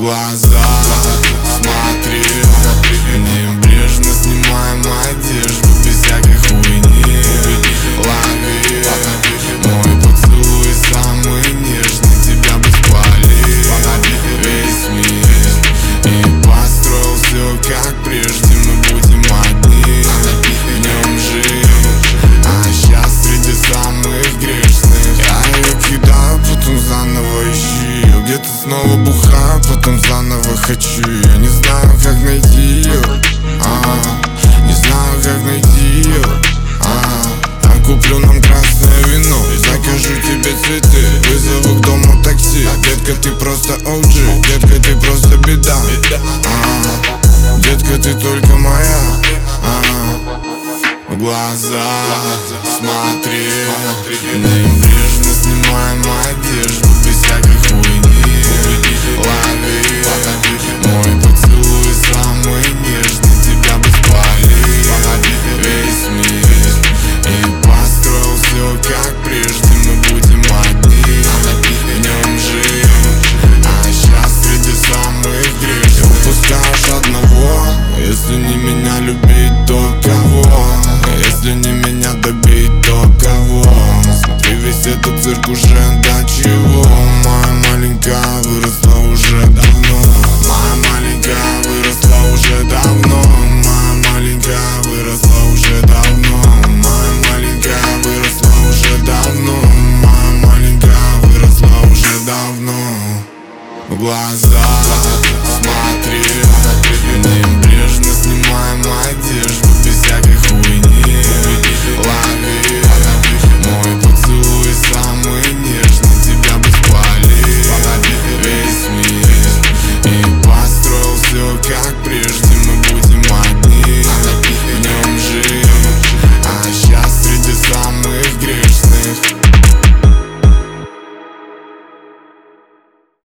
глаза смотри, небрежно снимаем одежду без всякой хуйни. Лови мой поцелуй самый нежный, тебя бы спалил весь мир и построил все как прежде. Мы будем одни, в нем жить, а сейчас среди самых грешных. Я ее кидаю, потом заново ищу ее, где-то снова бухаю, потом заново хочу. Я не знаю, как найти ее, не знаю, как найти ее. Я куплю нам красное вино и закажу тебе цветы, вызову к дому такси. Детка, ты просто OG, детка, ты просто беда. Детка, ты только моя. В глаза смотри, небрежно снимаем одежду без всякой хуйни. Лови мой поцелуй самый нежный, тебя бы спалил весь мир и построил все как прежде. Мы будем одни, в нем жить, а сейчас среди самых грешных. Упускаешь одного, если не меня любить, то кого? Если не меня добить, то кого? Смотри, весь этот цирк уже до чего? Моя маленькая